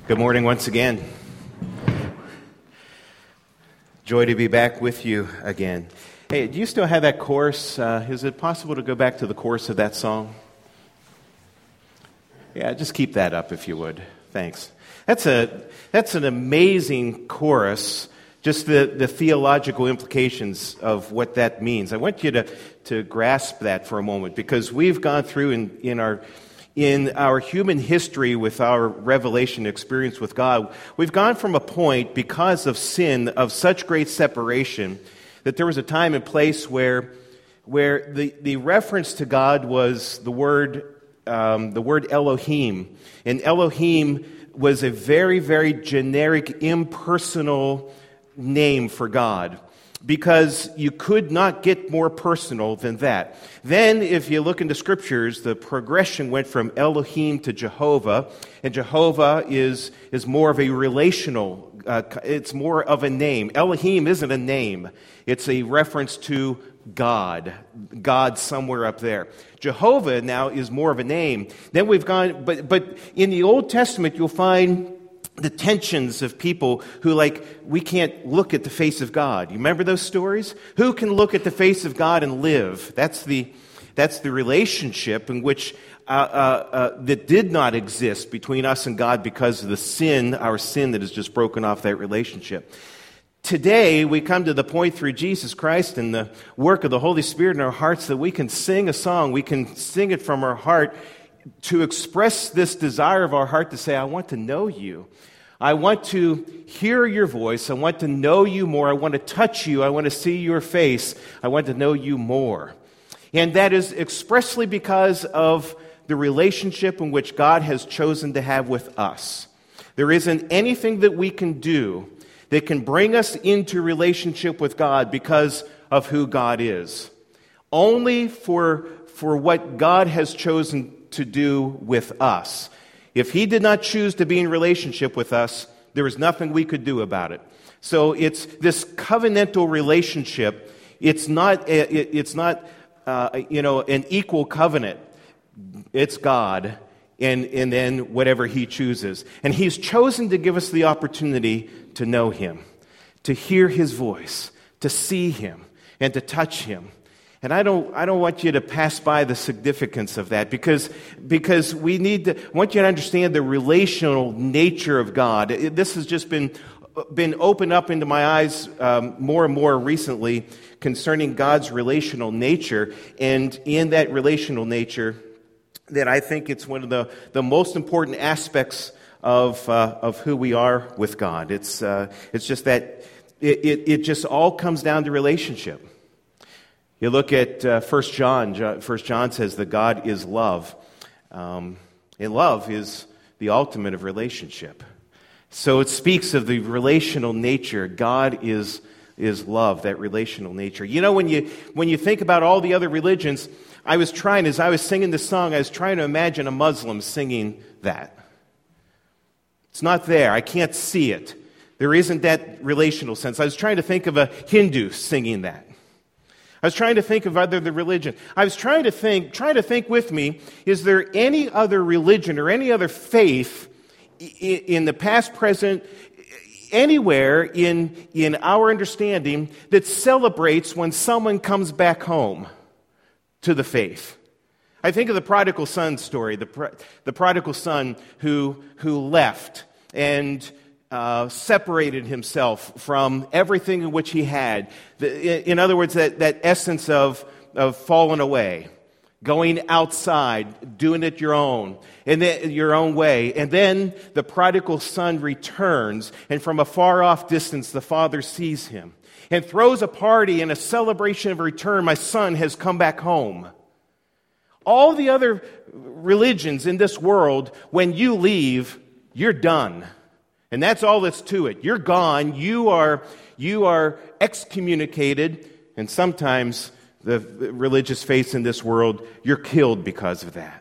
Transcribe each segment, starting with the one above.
Good morning once again. Joy to be back with you again. Hey, do you still have that chorus? Is it possible to go back to the chorus of that song? Yeah, just keep that up if you would. Thanks. That's an amazing chorus, just the theological implications of what that means. I want you to grasp that for a moment, because we've gone through in our human history with our revelation experience with God, we've gone from a point, because of sin, of such great separation, that there was a time and place where the reference to God was the word Elohim. And Elohim was a very, very generic, impersonal name for God, because you could not get more personal than that. Then, if you look into scriptures, the progression went from Elohim to Jehovah, and Jehovah is more of a relational, it's more of a name. Elohim isn't a name. It's a reference to God somewhere up there. Jehovah now is more of a name. Then we've gone, but in the Old Testament, you'll find the tensions of people who, we can't look at the face of God. You remember those stories? Who can look at the face of God and live? That's the relationship in which that did not exist between us and God because of our sin that has just broken off that relationship. Today, we come to the point through Jesus Christ and the work of the Holy Spirit in our hearts that we can sing a song. We can sing it from our heart to express this desire of our heart to say, I want to know you. I want to hear your voice. I want to know you more. I want to touch you. I want to see your face. I want to know you more. And that is expressly because of the relationship in which God has chosen to have with us. There isn't anything that we can do that can bring us into relationship with God because of who God is. Only for what God has chosen to do with us. If He did not choose to be in relationship with us, there is nothing we could do about it. So it's this covenantal relationship. It's not an equal covenant. It's God, and then whatever He chooses. And He's chosen to give us the opportunity to know Him, to hear His voice, to see Him, and to touch Him. And I don't want you to pass by the significance of that, because we I want you to understand the relational nature of God. This has just been opened up into my eyes more and more recently concerning God's relational nature, and in that relational nature, that I think it's one of the most important aspects of who we are with God. It's just that it just all comes down to relationship. You look at 1 John. 1 John says that God is love. And love is the ultimate of relationship. So it speaks of the relational nature. God is love, that relational nature. You know, when you think about all the other religions, as I was singing this song, I was trying to imagine a Muslim singing that. It's not there. I can't see it. There isn't that relational sense. I was trying to think of a Hindu singing that. I was trying to think of other religion. I was try to think with me, is there any other religion or any other faith in the past, present, anywhere in our understanding that celebrates when someone comes back home to the faith? I think of the prodigal son story, the prodigal son who left and separated himself from everything in which he had. In other words, that essence of falling away, going outside, doing it your own way. And then the prodigal son returns, and from a far off distance, the father sees him and throws a party in a celebration of return. My son has come back home. All the other religions in this world, when you leave, you're done. And that's all that's to it. You're gone. You are excommunicated. And sometimes the religious faiths in this world, you're killed because of that.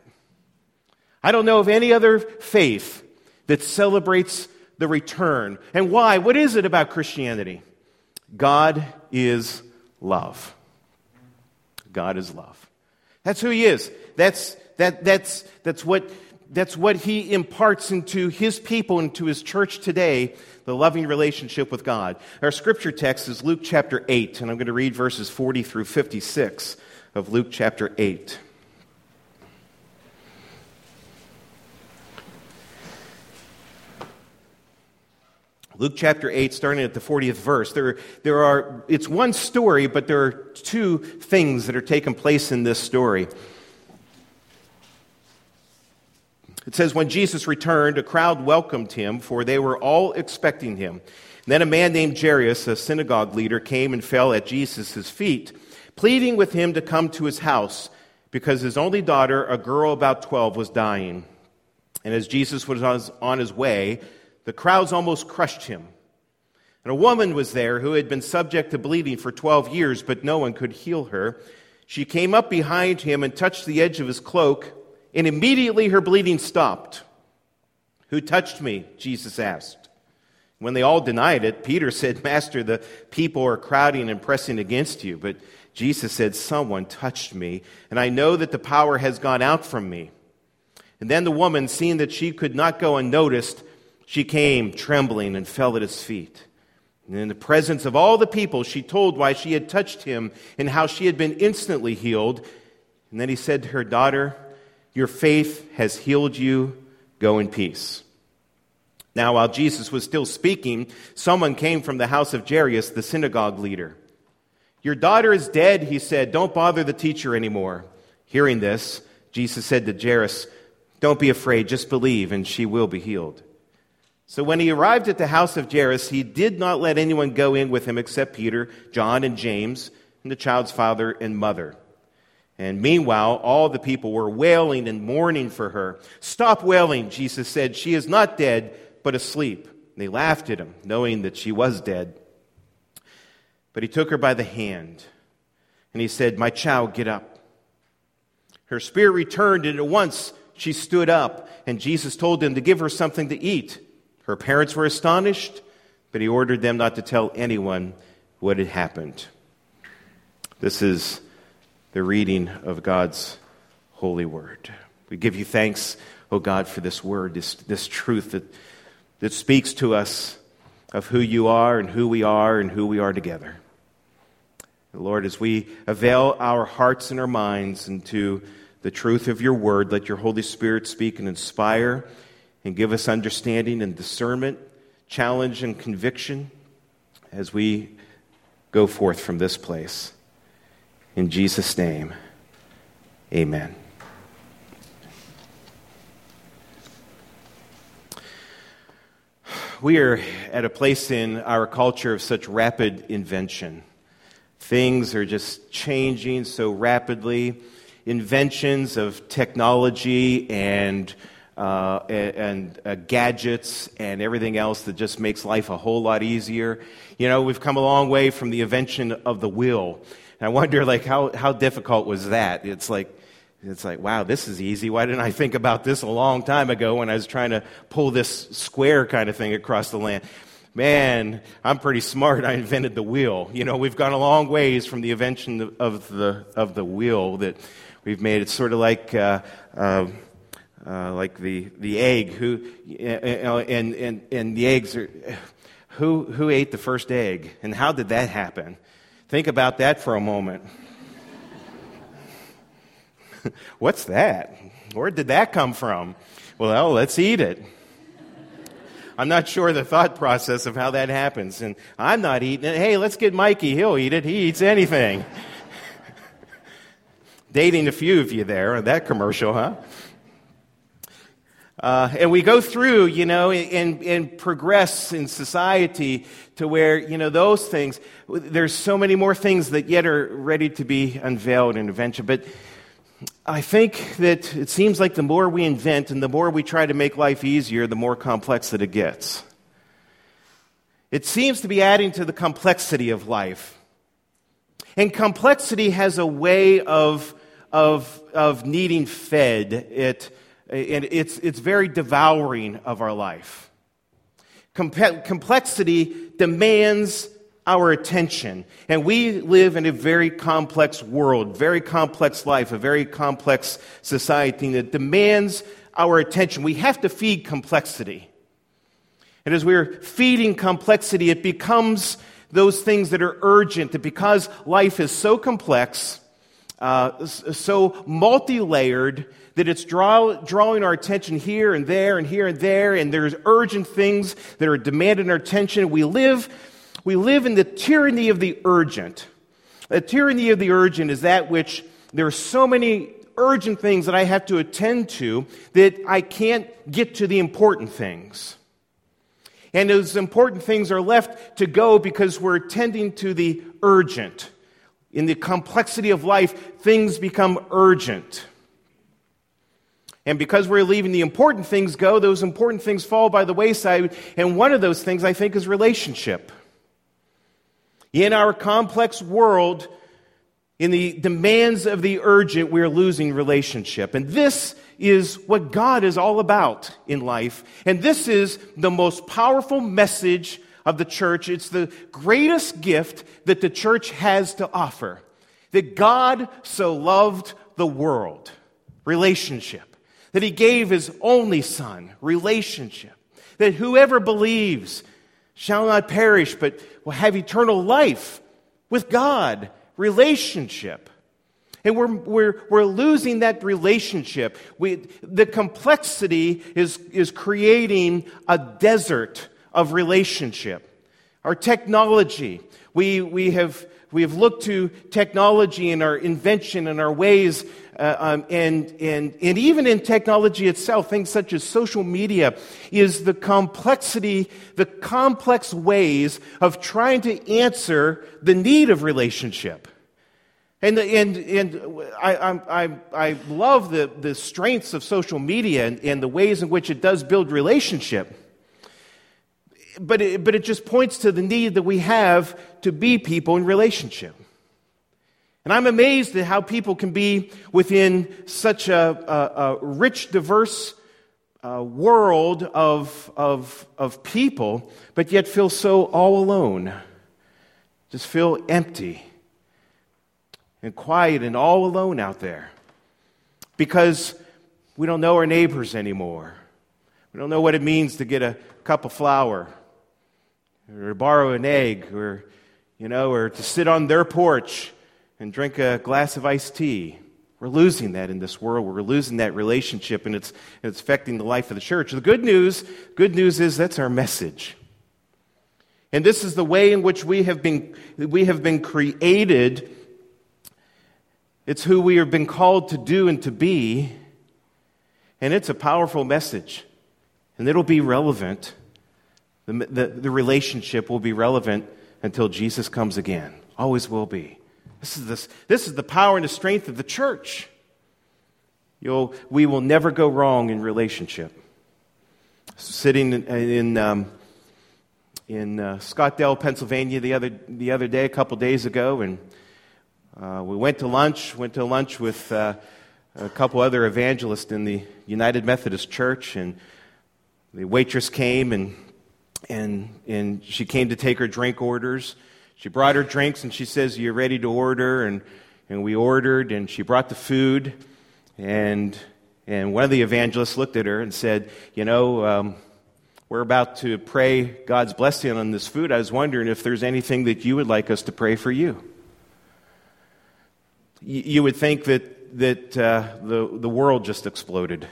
I don't know of any other faith that celebrates the return. And why? What is it about Christianity? God is love. God is love. That's who He is. That's what that's what he imparts into his people, into his church today, the loving relationship with God. Our scripture text is Luke chapter 8, and I'm going to read verses 40 through 56 of Luke chapter 8. Luke chapter 8, starting at the 40th verse. It's one story, but there are two things that are taking place in this story. It says, when Jesus returned, a crowd welcomed him, for they were all expecting him. And then a man named Jairus, a synagogue leader, came and fell at Jesus' feet, pleading with him to come to his house, because his only daughter, a girl about 12, was dying. And as Jesus was on his way, the crowds almost crushed him. And a woman was there who had been subject to bleeding for 12 years, but no one could heal her. She came up behind him and touched the edge of his cloak, and immediately her bleeding stopped. "Who touched me?" Jesus asked. When they all denied it, Peter said, "Master, the people are crowding and pressing against you." But Jesus said, "Someone touched me, and I know that the power has gone out from me." And then the woman, seeing that she could not go unnoticed, she came trembling and fell at his feet. And in the presence of all the people, she told why she had touched him and how she had been instantly healed. And then he said to her, "Daughter, your faith has healed you. Go in peace." Now, while Jesus was still speaking, someone came from the house of Jairus, the synagogue leader. "Your daughter is dead," he said. "Don't bother the teacher anymore." Hearing this, Jesus said to Jairus, "Don't be afraid, just believe, and she will be healed." So when he arrived at the house of Jairus, he did not let anyone go in with him except Peter, John, and James, and the child's father and mother. And meanwhile, all the people were wailing and mourning for her. "Stop wailing," Jesus said. "She is not dead, but asleep." And they laughed at him, knowing that she was dead. But he took her by the hand, and he said, "My child, get up." Her spirit returned, and at once she stood up, and Jesus told them to give her something to eat. Her parents were astonished, but he ordered them not to tell anyone what had happened. This is the reading of God's holy word. We give you thanks, O God, for this word, this truth that speaks to us of who you are and who we are together. Lord, as we avail our hearts and our minds into the truth of your word, let your Holy Spirit speak and inspire and give us understanding and discernment, challenge and conviction as we go forth from this place. In Jesus' name, amen. We are at a place in our culture of such rapid invention. Things are just changing so rapidly. Inventions of technology and gadgets and everything else that just makes life a whole lot easier. You know, we've come a long way from the invention of the wheel. And I wonder, how difficult was that? It's like, wow, this is easy. Why didn't I think about this a long time ago when I was trying to pull this square kind of thing across the land? Man, I'm pretty smart. I invented the wheel. You know, we've gone a long ways from the invention of the wheel that we've made. It's sort of like the egg. And the eggs are. Who ate the first egg, and how did that happen? Think about that for a moment. What's that? Where did that come from? Well, let's eat it. I'm not sure the thought process of how that happens, and I'm not eating it. Hey, let's get Mikey. He'll eat it. He eats anything. Dating a few of you there on that commercial, huh? And we go through, and progress in society to where, those things, there's so many more things that yet are ready to be unveiled in invention. But I think that it seems like the more we invent and the more we try to make life easier, the more complex that it gets. It seems to be adding to the complexity of life. And complexity has a way of needing fed. And it's very devouring of our life. Complexity demands our attention. And we live in a very complex world, very complex life, a very complex society that demands our attention. We have to feed complexity. And as we're feeding complexity, it becomes those things that are urgent. That because life is so complex, so multi-layered, that it's drawing our attention here and there and here and there, and there's urgent things that are demanding our attention. We live in the tyranny of the urgent. The tyranny of the urgent is that which there are so many urgent things that I have to attend to that I can't get to the important things. And those important things are left to go because we're attending to the urgent. In the complexity of life, things become urgent. And because we're leaving the important things go, those important things fall by the wayside. And one of those things, I think, is relationship. In our complex world, in the demands of the urgent, we're losing relationship. And this is what God is all about in life. And this is the most powerful message of the church. It's the greatest gift that the church has to offer. That God so loved the world. Relationship. That He gave His only Son. Relationship. That whoever believes shall not perish, but will have eternal life with God. Relationship. And we're losing that relationship. The complexity is creating a desert of relationship. Our technology, we have looked to technology and our invention and our ways, and even in technology itself, things such as social media, is the complexity, the complex ways of trying to answer the need of relationship. And I love the strengths of social media and the ways in which it does build relationship. But it just points to the need that we have to be people in relationship. And I'm amazed at how people can be within such a rich, diverse world of people, but yet feel so all alone. Just feel empty and quiet and all alone out there. Because we don't know our neighbors anymore. We don't know what it means to get a cup of flour, or borrow an egg, or to sit on their porch and drink a glass of iced tea. We're losing that in this world. We're losing that relationship, and it's affecting the life of the church. The good news is that's our message. And this is the way in which we have been created. It's who we have been called to do and to be. And it's a powerful message. And it'll be relevant. The relationship will be relevant until Jesus comes again. Always will be. This is the power and the strength of the church. We will never go wrong in relationship. Sitting in Scottsdale, Pennsylvania, the other day, a couple days ago, and we went to lunch with a couple other evangelists in the United Methodist Church, and the waitress came and she came to take her drink orders. She brought her drinks and she says, "You're ready to order?" And we ordered, and she brought the food, and one of the evangelists looked at her and said, we're about to pray God's blessing on this food. I was wondering if there's anything that you would like us to pray for you. You would think that the world just exploded.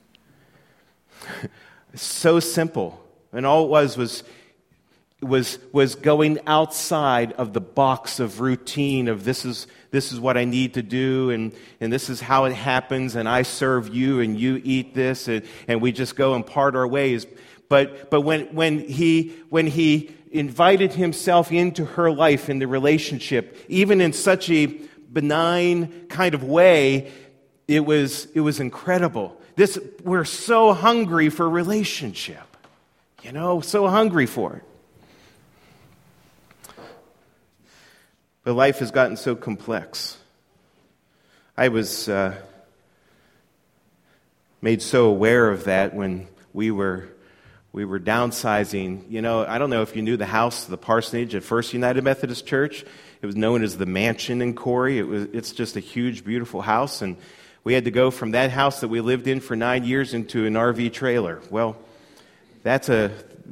So simple. And all it was going outside of the box of routine of this is what I need to do, and this is how it happens, and I serve you and you eat this, and we just go and part our ways. But when he invited himself into her life, in the relationship, even in such a benign kind of way, it was incredible. We're so hungry for relationship. So hungry for it. But life has gotten so complex. I was made so aware of that when we were downsizing. I don't know if you knew the house, the parsonage at First United Methodist Church. It was known as the Mansion in Corey. It's just a huge, beautiful house. And We had to go from that house that we lived in for 9 years into an RV trailer. Well, I'm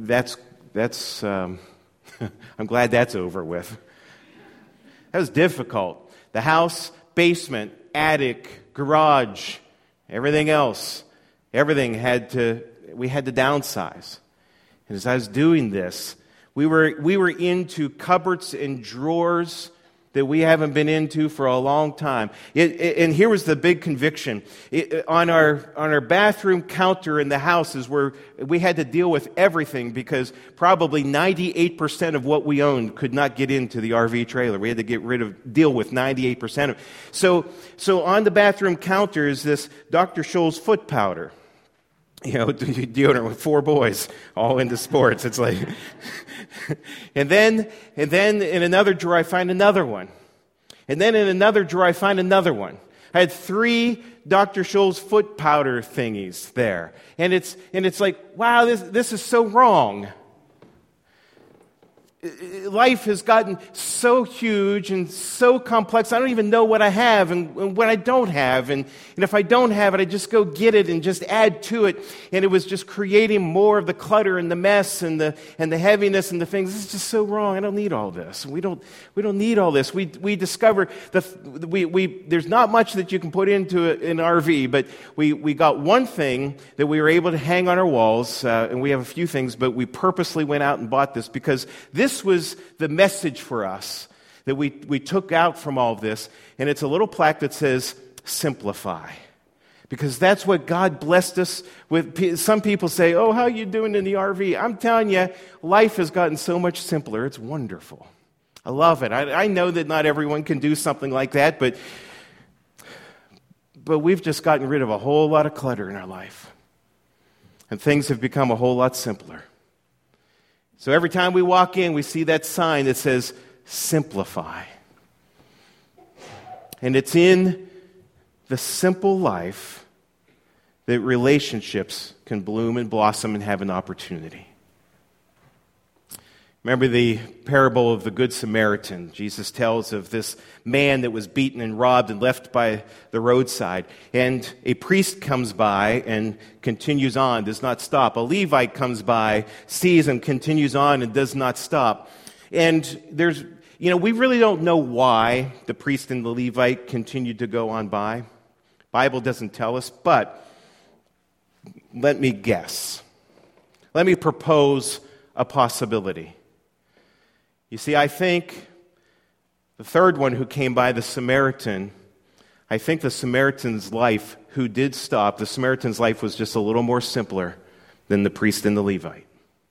glad that's over with. That was difficult. The house, basement, attic, garage, everything else, we had to downsize. And as I was doing this, we were into cupboards and drawers that we haven't been into for a long time. And here was the big conviction. On our bathroom counter in the house is where we had to deal with everything, because probably 98% of what we owned could not get into the RV trailer. We had to deal with 98% of it. So on the bathroom counter is this Dr. Scholl's foot powder. Deodorant with 4 boys, all into sports. It's like, and then in another drawer I find another one, and then in another drawer I find another one. I had 3 Dr. Scholl's foot powder thingies there, and it's like, wow, this is so wrong. Life has gotten so huge and so complex. I don't even know what I have and what I don't have. And if I don't have it, I just go get it and just add to it. And it was just creating more of the clutter and the mess and the heaviness and the things. This is just so wrong. I don't need all this. We don't need all this. We discover there's not much that you can put into an RV, but we got one thing that we were able to hang on our walls, and we have a few things, but we purposely went out and bought this because this was the message for us that we took out from all of this, and it's a little plaque that says, simplify. Because that's what God blessed us with. Some people say, oh, how are you doing in the RV? I'm telling you, life has gotten so much simpler. It's wonderful. I love it. I know that not everyone can do something like that, but we've just gotten rid of a whole lot of clutter in our life. And things have become a whole lot simpler. So every time we walk in, we see that sign that says, simplify. And it's in the simple life that relationships can bloom and blossom and have an opportunity. Remember the parable of the Good Samaritan. Jesus tells of this man that was beaten and robbed and left by the roadside. And a priest comes by and continues on, does not stop. A Levite comes by, sees him, continues on, and does not stop. And we really don't know why the priest and the Levite continued to go on by. Bible doesn't tell us, but let me guess. Let me propose a possibility. You see, I think the third one who came by, the Samaritan, I think the Samaritan's life, who did stop, the Samaritan's life was just a little more simpler than the priest and the Levite.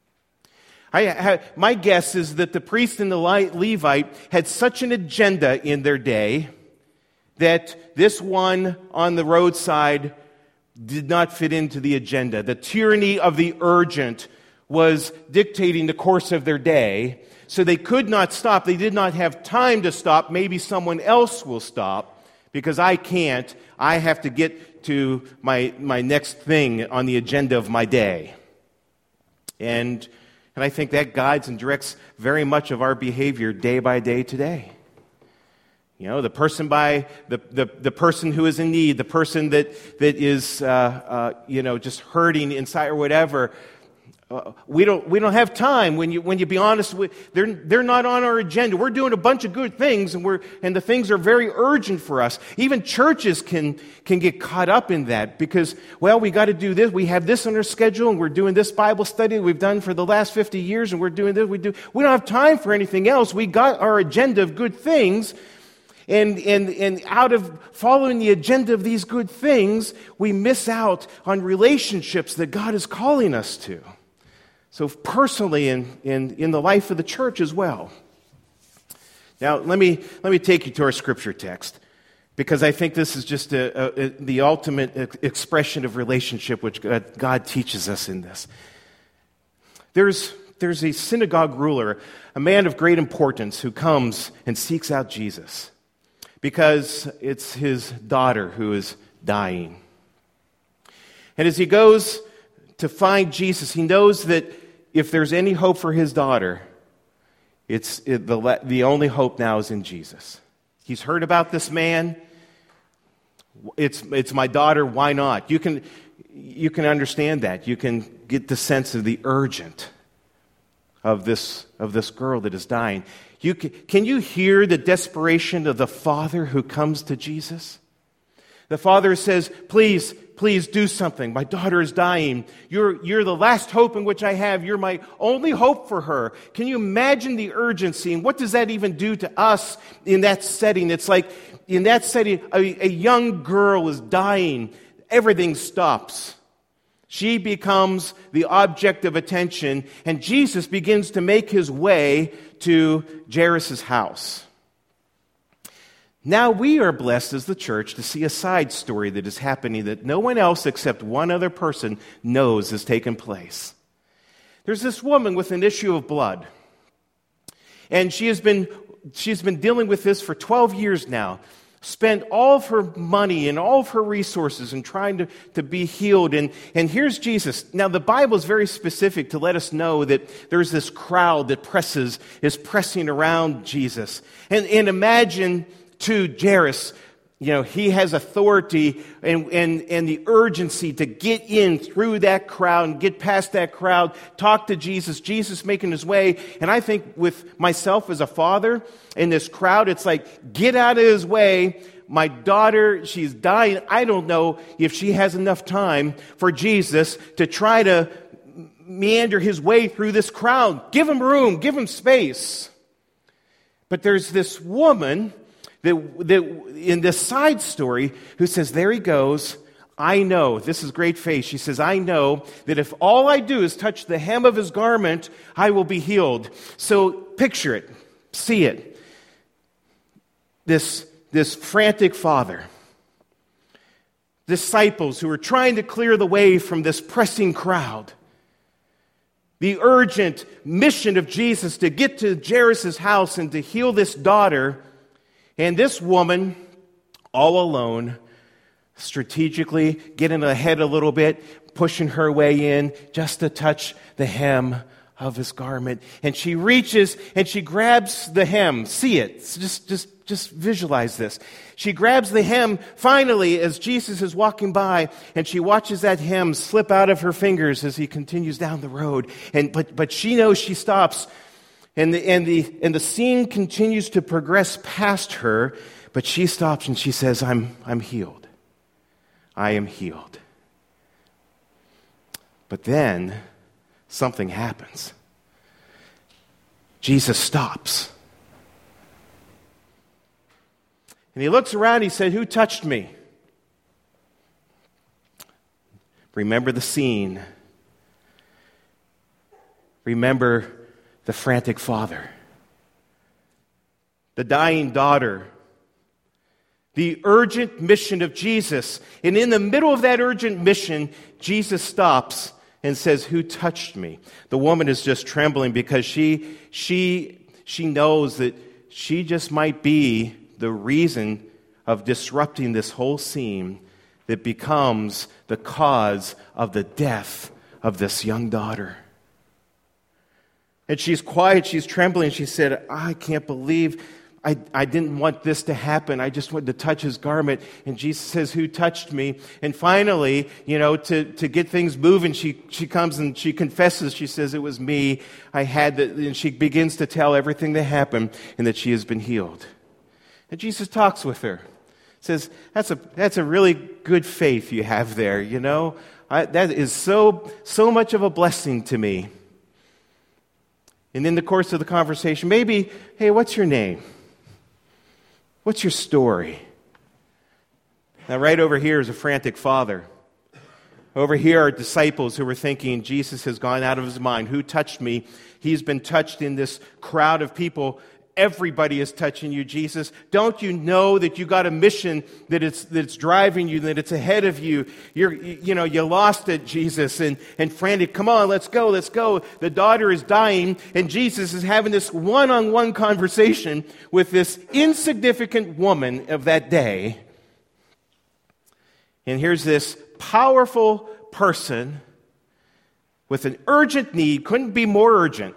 My guess is that the priest and the Levite had such an agenda in their day that this one on the roadside did not fit into the agenda. The tyranny of the urgent was dictating the course of their day. So they could not stop. They did not have time to stop. Maybe someone else will stop because I can't. I have to get to my next thing on the agenda of my day. And I think that guides and directs very much of our behavior day by day today. The person the person who is in need, the person that is just hurting inside or whatever. We don't have time. When you be honest, they're not on our agenda. We're doing a bunch of good things, and the things are very urgent for us. Even churches can get caught up in that because, we got to do this. We have this on our schedule, and we're doing this Bible study we've done for the last 50 years, and we're doing this. We don't have time for anything else. We got our agenda of good things, and out of following the agenda of these good things, we miss out on relationships that God is calling us to. So personally, in the life of the church as well. Now, let me take you to our scripture text, because I think this is just the ultimate expression of relationship which God teaches us in this. There's a synagogue ruler, a man of great importance, who comes and seeks out Jesus because it's his daughter who is dying. And as he goes to find Jesus, he knows that if there's any hope for his daughter, the only hope now is in Jesus. He's heard about this man. It's my daughter, why not? You can understand that. You can get the sense of the urgent of this girl that is dying. Can you hear the desperation of the father who comes to Jesus? The father says, please do something. My daughter is dying. You're the last hope in which I have. You're my only hope for her. Can you imagine the urgency? And what does that even do to us in that setting? It's like in that setting, a young girl is dying. Everything stops. She becomes the object of attention, and Jesus begins to make his way to Jairus' house. Now we are blessed as the church to see a side story that is happening that no one else except one other person knows has taken place. There's this woman with an issue of blood, and she's been dealing with this for 12 years now. Spent all of her money and all of her resources in trying to be healed. And here's Jesus. Now, the Bible is very specific to let us know that there's this crowd that is pressing around Jesus. And imagine, to Jairus, he has authority and the urgency to get in through that crowd and get past that crowd, talk to Jesus, Jesus making his way. And I think with myself as a father in this crowd, it's like, get out of his way. My daughter, she's dying. I don't know if she has enough time for Jesus to try to meander his way through this crowd. Give him room, give him space. But there's this woman that in this side story who says, there he goes. I know, this is great faith. She says, I know that if all I do is touch the hem of his garment, I will be healed. So picture it, see it. This frantic father, disciples who are trying to clear the way from this pressing crowd, the urgent mission of Jesus to get to Jairus' house and to heal this daughter. And this woman, all alone, strategically getting ahead a little bit, pushing her way in just to touch the hem of his garment. And she reaches and she grabs the hem. See it. Just visualize this. She grabs the hem finally as Jesus is walking by, and she watches that hem slip out of her fingers as he continues down the road. But she knows she stops. And the scene continues to progress past her, but she stops and she says, I'm healed. I am healed. But then something happens. Jesus stops. And he looks around, he said, who touched me? Remember the scene. Remember the frantic father, the dying daughter, the urgent mission of Jesus. And in the middle of that urgent mission, Jesus stops and says, who touched me? The woman is just trembling because she knows that she just might be the reason of disrupting this whole scene that becomes the cause of the death of this young daughter. And she's quiet, she's trembling. She said, I can't believe I didn't want this to happen. I just wanted to touch his garment. And Jesus says, who touched me? And finally, to get things moving, she comes and she confesses. She says, it was me. And she begins to tell everything that happened and that she has been healed. And Jesus talks with her. Says, that's a really good faith you have there, that is so much of a blessing to me. And in the course of the conversation, maybe, hey, what's your name? What's your story? Now, right over here is a frantic father. Over here are disciples who were thinking, Jesus has gone out of his mind. Who touched me? He's been touched in this crowd of people. Everybody is touching you, Jesus. Don't you know that you got a mission that it's driving you, that it's ahead of you? You lost it, Jesus, and frantic. Come on, let's go. The daughter is dying, and Jesus is having this one-on-one conversation with this insignificant woman of that day. And here's this powerful person with an urgent need, couldn't be more urgent,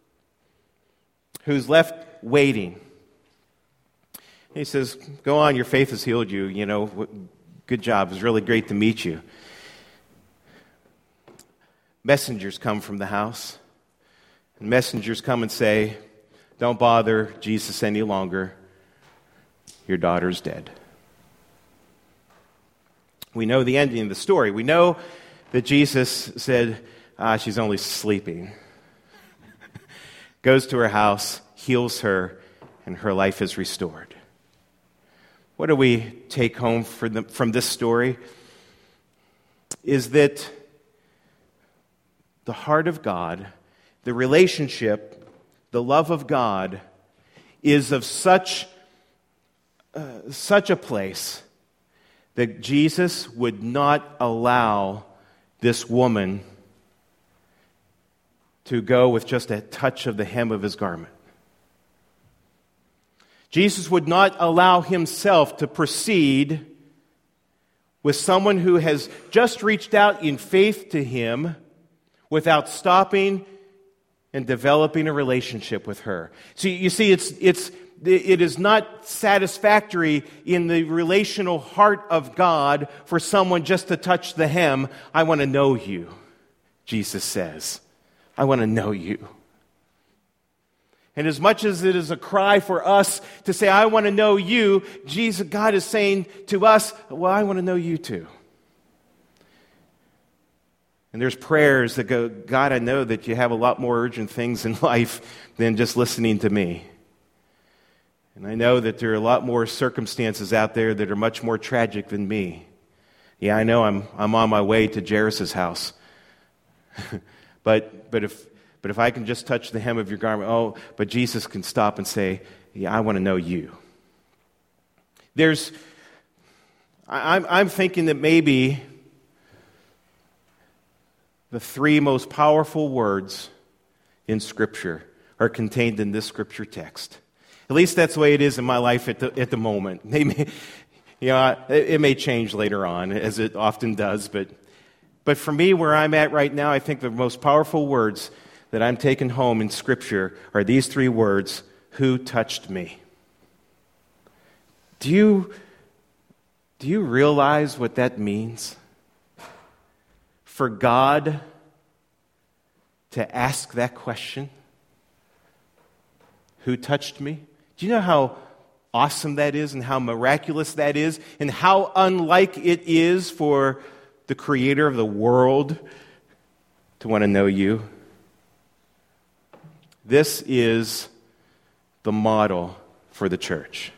who's left waiting. He says, go on, your faith has healed you, Good job. It was really great to meet you. Messengers come from the house. And messengers come and say, don't bother Jesus any longer. Your daughter's dead. We know the ending of the story. We know that Jesus said, she's only sleeping. Goes to her house, heals her, and her life is restored. What do we take home from this story? Is that the heart of God, the relationship, the love of God is of such a place that Jesus would not allow this woman to go with just a touch of the hem of his garment. Jesus would not allow himself to proceed with someone who has just reached out in faith to him without stopping and developing a relationship with her. So you see, it is not satisfactory in the relational heart of God for someone just to touch the hem. I want to know you, Jesus says. I want to know you. And as much as it is a cry for us to say, I want to know you, God is saying to us, well, I want to know you too. And there's prayers that go, God, I know that you have a lot more urgent things in life than just listening to me. And I know that there are a lot more circumstances out there that are much more tragic than me. Yeah, I know I'm on my way to Jairus' house. But if I can just touch the hem of your garment, but Jesus can stop and say, yeah, I want to know you. I'm thinking that maybe the three most powerful words in Scripture are contained in this Scripture text. At least that's the way it is in my life at the moment. It may change later on, as it often does, but for me, where I'm at right now, I think the most powerful words that I'm taking home in Scripture are these three words: who touched me? Do you realize what that means? For God to ask that question, who touched me? Do you know how awesome that is and how miraculous that is and how unlike it is for the Creator of the world to want to know you? This is the model for the church.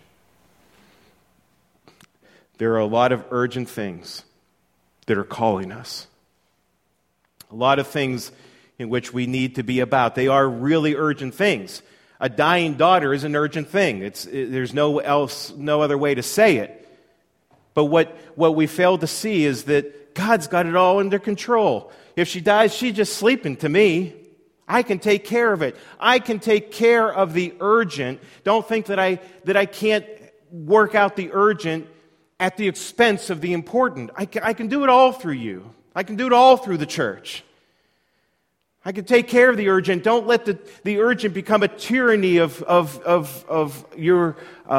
There are a lot of urgent things that are calling us. A lot of things in which we need to be about. They are really urgent things. A dying daughter is an urgent thing. There's no other way to say it. But what we fail to see is that God's got it all under control. If she dies, she's just sleeping to me. I can take care of it. I can take care of the urgent. Don't think that I can't work out the urgent at the expense of the important. I can do it all through you. I can do it all through the church. I can take care of the urgent. Don't let the urgent become a tyranny of your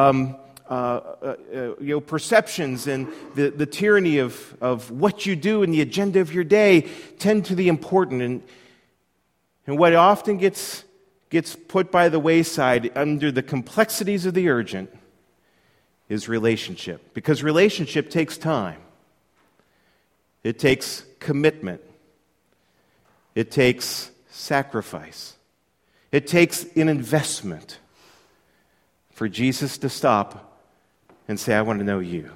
perceptions and the tyranny of what you do and the agenda of your day. Tend to the important. And what often gets put by the wayside under the complexities of the urgent is relationship. Because relationship takes time. It takes commitment. It takes sacrifice. It takes an investment for Jesus to stop and say, I want to know you.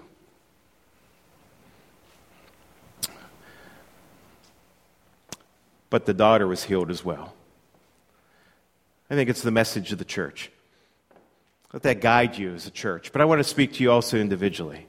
But the daughter was healed as well. I think it's the message of the church. Let that guide you as a church. But I want to speak to you also individually.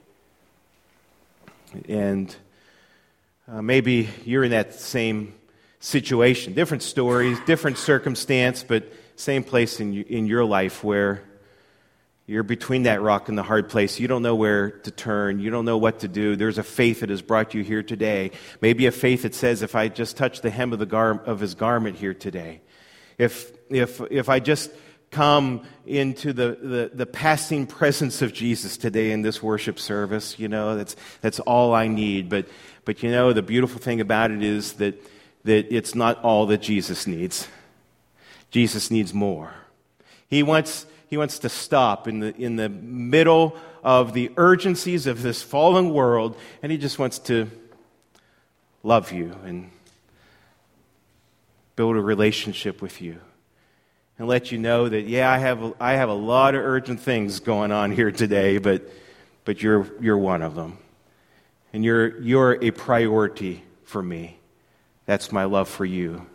And maybe you're in that same situation. Different stories, different circumstance, but same place in your life where you're between that rock and the hard place. You don't know where to turn. You don't know what to do. There's a faith that has brought you here today. Maybe a faith that says, if I just touch the hem of his garment here today, if I just come into the passing presence of Jesus today in this worship service. That's all I need. But the beautiful thing about it is that it's not all that Jesus needs. Jesus needs more. He wants to stop in the middle of the urgencies of this fallen world, and he just wants to love you and build a relationship with you and let you know that, I have a lot of urgent things going on here today, but you're one of them. And you're a priority for me. That's my love for you.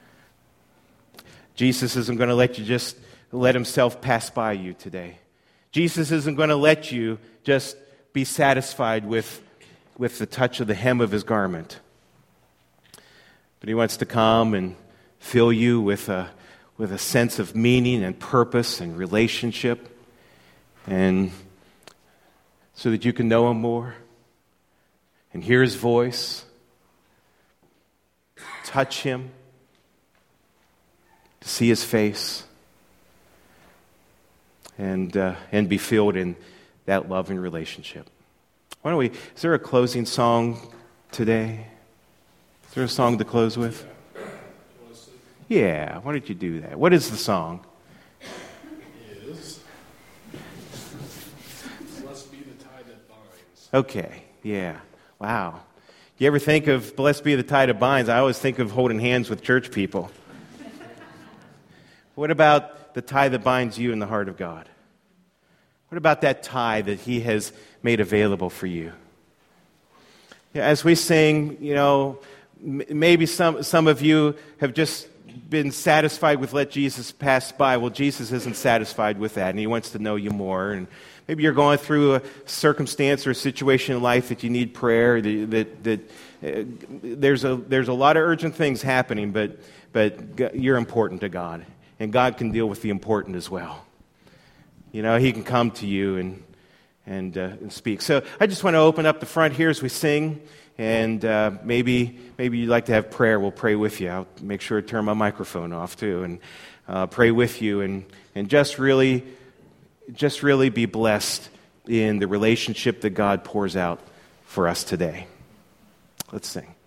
Jesus isn't going to let you just let himself pass by you today. Jesus isn't going to let you just be satisfied with the touch of the hem of his garment. But he wants to come and fill you with a sense of meaning and purpose and relationship, and so that you can know him more and hear his voice, touch him, to see his face, and be filled in that love and relationship. Is there a closing song today? Is there a song to close with? Yeah, why don't you do that? What is the song? It is Blessed Be the Tie That Binds. Okay, yeah. Wow. You ever think of Blessed Be the Tie That Binds? I always think of holding hands with church people. What about the tie that binds you in the heart of God? What about that tie that he has made available for you? As we sing, maybe some of you have just been satisfied with let Jesus pass by. Well, Jesus isn't satisfied with that, and he wants to know you more. And maybe you're going through a circumstance or a situation in life that you need prayer. There's a lot of urgent things happening, but you're important to God, and God can deal with the important as well. He can come to you and speak. So I just want to open up the front here as we sing. And maybe you'd like to have prayer. We'll pray with you. I'll make sure to turn my microphone off too, and pray with you, and just really be blessed in the relationship that God pours out for us today. Let's sing.